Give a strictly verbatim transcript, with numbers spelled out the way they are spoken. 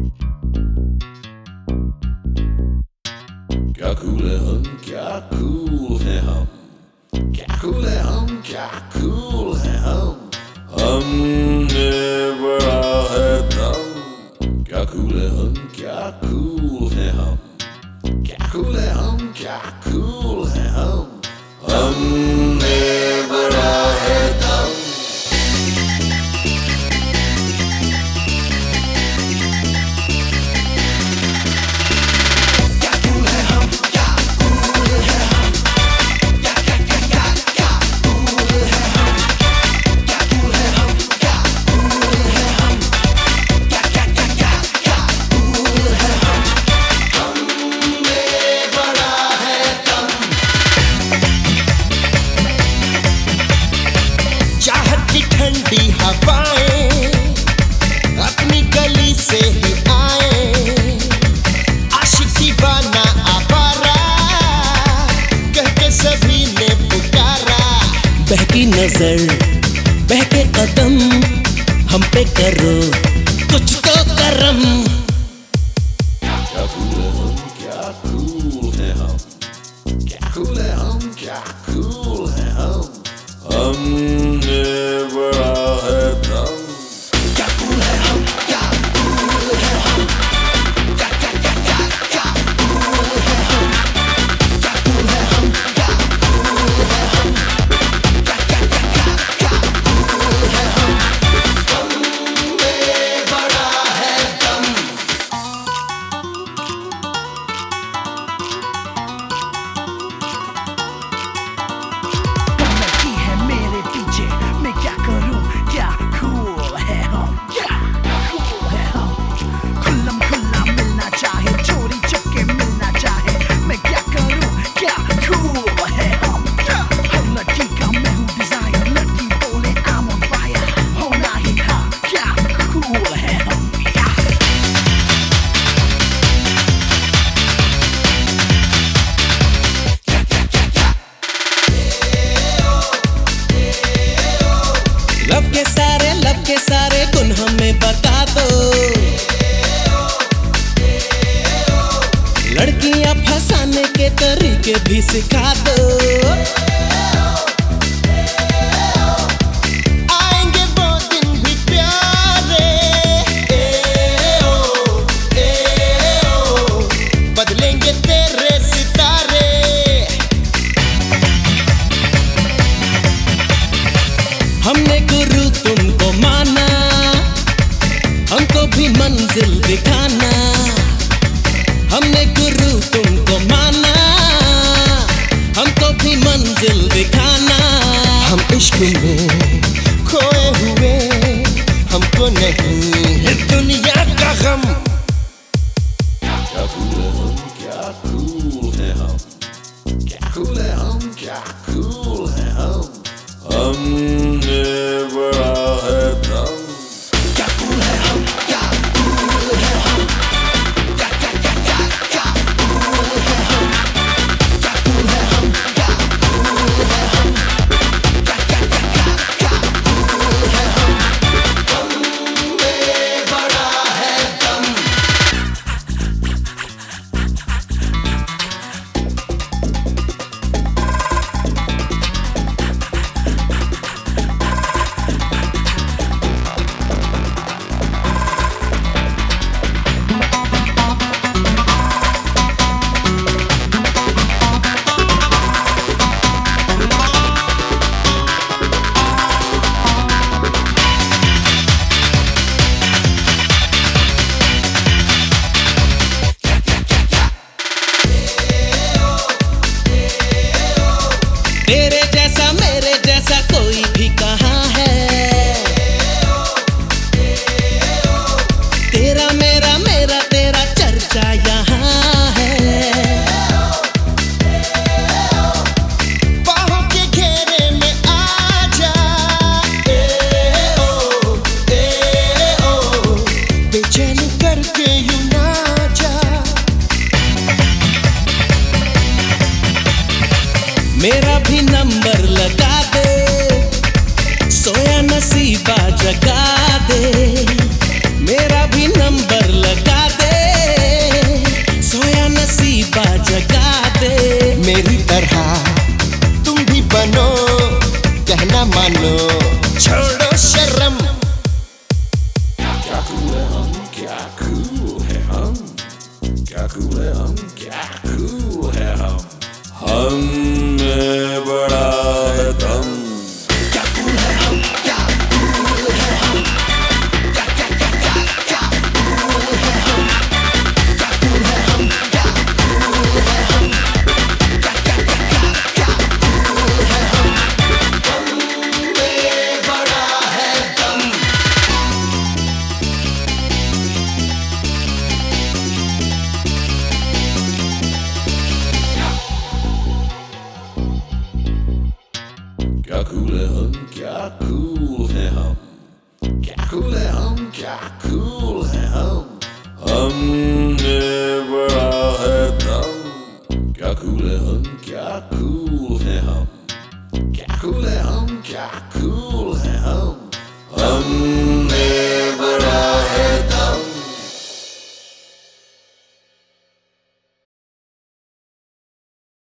क्या कूल है हम, क्या कूल है हम, क्या कूल है हम, क्या कूल है हम, हमने बड़ा है दम। क्या कूल है हम, क्या कूल है हम, क्या कूल है हम, क्या कूल है हम, हमने बड़ा है दम। ठंडी हवाएं अपनी गली से ही आए, आशिक दीवाना आवारा कह के सभी ने पुकारा। बहकी नजर बहके कदम हम पे करो कुछ तो करम। क्या कूल है हम, क्या कूल है हम, क्या कूल है हम, क्या कूल है हम, हमने बड़ा है दम। क्या कूल है हम, क्या कूल है हम, क्या क्या क्या क्या क्या कूल है हम, क्या कूल है हम, क्या कूल है हम, क्या क्या क्या क्या क्या कूल है हम, हमने बड़ा है दम। लड़की है मेरे पीछे, मैं क्या करूं, क्या कूल है हम, क्या कूल है हम, खुल्लम खुल्ला मिलना चाहे, चोरी चुपके मिलना चाहे, मैं क्या करूं, क्या कूल है हम, क्या। हर लड़की का मैं हूं डिजायर, लड़की बोले I'm on fire, होना ही था, क्या कूल है हम, क्या। लव के सारे लव के सारे गुण हमें बता दो, लड़कियां फंसाने के तरीके भी सिखा दो। आएंगे वो दिन भी प्यारे, ए ओ, ए ओ, बदलेंगे तेरे सितारे। हमने गुरु तुमको माना, हमको भी मंजिल दिखाना। हमने गुरु तुमको माना, हमको भी मंजिल दिखाना। हम इश्क में खोए हुए, हमको नहीं है दुनिया का गम। क्या कूल है हम, क्या कूल है हम, क्या कूल है हम, क्या कूल है हम, हमने बड़ा है दम। क्या कूल है हम, क्या कूल है हम, क्या क्या क्या क्या क्या कूल है हम, क्या कूल है हम, क्या कूल है हम, क्या क्या क्या क्या क्या कूल है हम, हमने बड़ा है दम। तेरे जैसा मेरे जैसा कोई भी कहाँ है, तेरा मेरा मेरा तेरा चर्चा यहाँ है। बाहों के घेरे में आ जा, ए ओ, ए ओ, बेचैन करके यूं ना जा। मेरा भी नंबर लगा दे, सोया नसीबा जगा दे। मेरा भी नंबर लगा क्या cool है हम, क्या cool है हम, क्या cool है हम, हम में बड़ा है दम। क्या cool है हम, क्या cool है हम, क्या क्या क्या क्या क्या cool है हम, क्या cool है हम, क्या cool है हम, क्या क्या क्या क्या क्या cool है हम, हम में बड़ा है दम। क्या cool है हम, क्या cool है हम, क्या cool है हम, क्या cool है हम, हम में बड़ा है दम। क्या cool है हम, क्या cool है हम, क्या cool है हम, क्या cool है हम, हम